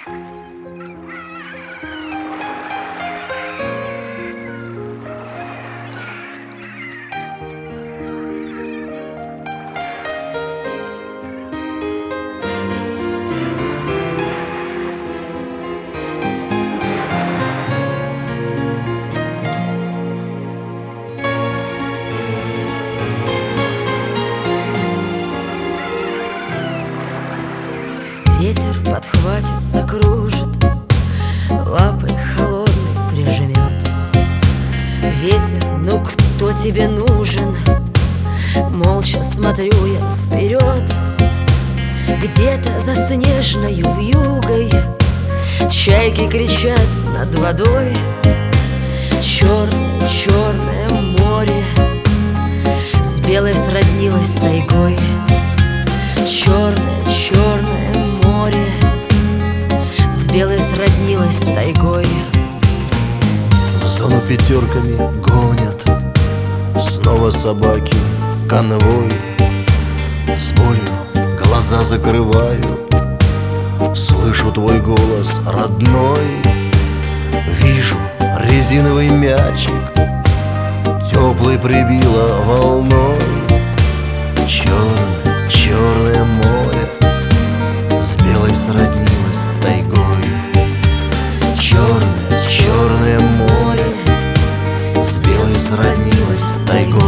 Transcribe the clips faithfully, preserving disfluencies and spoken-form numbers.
Ветер подхватит, закружит, лапой холодной прижмет. Ветер, ну кто тебе нужен? Молча смотрю я вперед. Где-то за снежною вьюгой чайки кричат над водой. Черное, черное море с белой сроднилось тайгой. Черное, черное море с белой сроднилось тайгой. В зону пятерками гонят снова собаки конвой. С болью глаза закрываю, слышу твой голос родной. Вижу резиновый мячик, теплый прибило волной. Черное, черное море с белой сроднилось тайгой. Черное, черное море с белой сроднилось тайгой.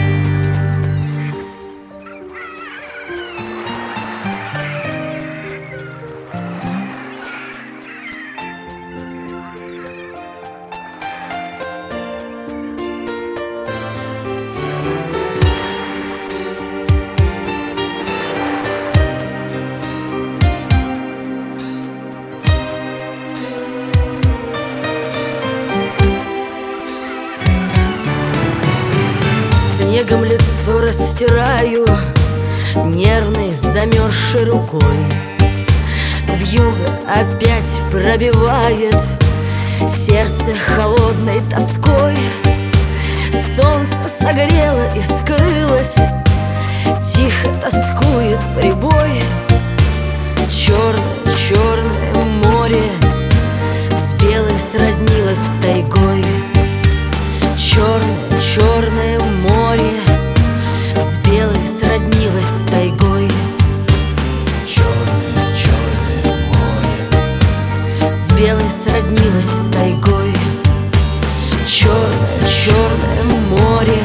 Снегом лицо растираю нервной замерзшей рукой. Вьюга опять пробивает сердце холодной тоской. Солнце согрело и скрылось, тихо тоскует прибой. Черное, черное море с белой сроднилось тайгой. Черное, черное море с белой сроднилось тайгой. Черное, черное море с белой сроднилось тайгой. Черное, черное море.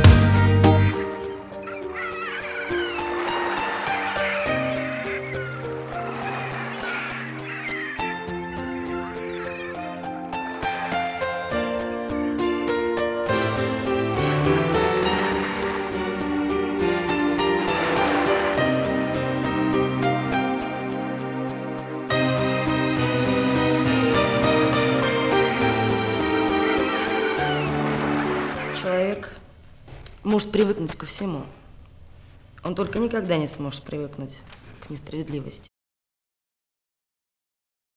Человек может привыкнуть ко всему. Он только никогда не сможет привыкнуть к несправедливости.